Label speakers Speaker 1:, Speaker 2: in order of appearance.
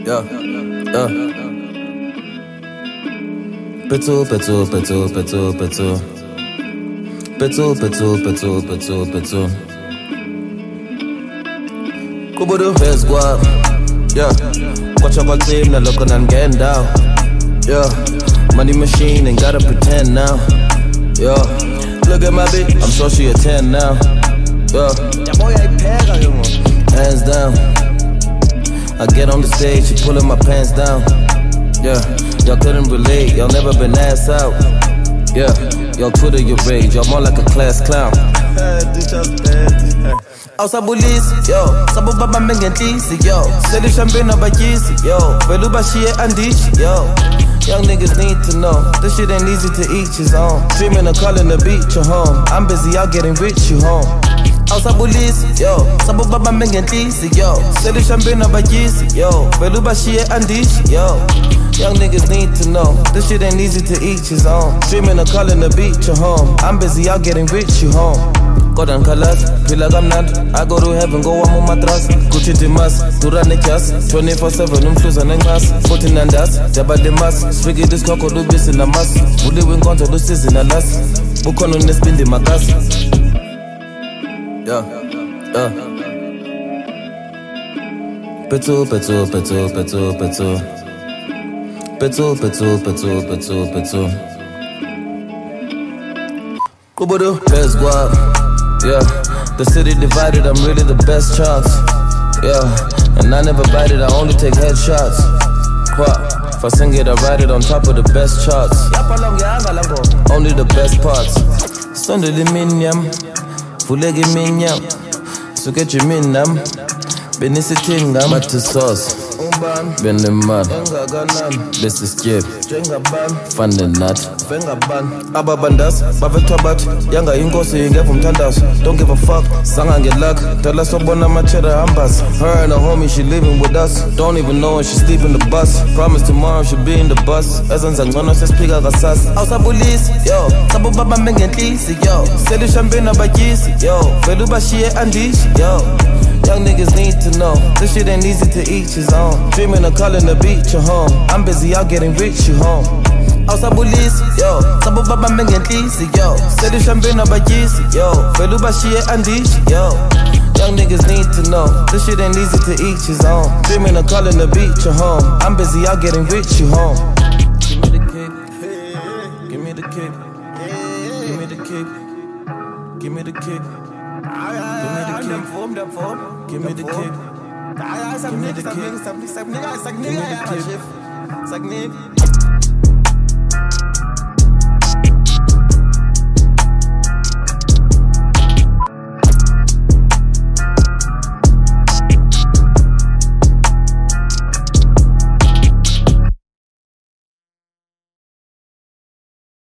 Speaker 1: Yeah, yeah. Petrol, petrol, petrol, petrol, petrol. Petrol, petrol, petrol, petrol, petrol. Kubudu, best guap. Yeah. Watch out my team, now look and getting down. Yeah. Money machine, ain't gotta pretend now. Yeah. Look at my bitch, I'm sure she a 10 now. Yeah. Hands down. I get on the stage, she pulling my pants down. Yeah. Y'all couldn't relate, y'all never been ass out. Yeah. Y'all Twitter your rage, y'all more like a class clown. Awusabulisi, yo, sabu baba mengentlisi, yo. Seli champagne abatyisi, yo. Velu bashiye andishi, yo. Young niggas need to know, this shit ain't easy to each his own. Dreaming of calling the beach your home. I'm busy out getting rich, you home. Awusabulisi, yo, sabu baba mengentlisi, yo. Seli champagne abatyisi, yo. Velu bashiye andishi, yo. Young niggas need to know, this shit ain't easy to each his own. Dreaming of calling the beach your home. I'm busy out getting rich, you home. Golden colors, feel like I'm not. I go to heaven, go on my mattress. Gucci Timas, Durane Jas, 24/7, umfluza nengas. 14 and us, Jabba de Mas. Swiggy this coco, do this in a mass. Uli win conto, do this in a las. Bukono nespindi magas. Yeah, yeah. Petrol, petrol, petrol, petrol, petrol. Petrol, petrol, petrol, petrol, petrol. Kubudu, best guap. Yeah, the city divided, I'm really the best chance. Yeah, and I never bite it, I only take headshots. Quap, if I sing it, I write it on top of the best charts. Only the best parts. Sunday minyam, fulegi minyam. Sukechi minam, benisitingam. Matu sauce. Been the mud, this is Jib, Funding nut, Ababandas, Bavetobat, Yanga Ingosi, get from Tandas, don't give a fuck, Sanga get luck, tell us about my cheddar ambas. Her and her homie, she living with us, don't even know when she sleep in the bus. Promise tomorrow she'll be in the bus. Ezan Zangono says Piga Gassas. Awusabulisi, yo, Sabu Baba Mengentlisi, yo, Seli champagne abatyisi, yo, Velu bashiye andishi, yo. Young niggas need to know, this shit ain't easy to each his own. Dreaming of calling the beach your home. I'm busy out getting rich, you home. Awusabulisi, yo, sabu baba mengentlisi, yo. Seli champagne abatyisi, yo. Velu bashiye andishi, yo. Young niggas need to know, this shit ain't easy to each his own. Dreaming of calling the beach your home. I'm busy out getting rich, you home. Give me the kick, give me the kick, give me the kick, give me the kick. Give me the kick. Give me the kick.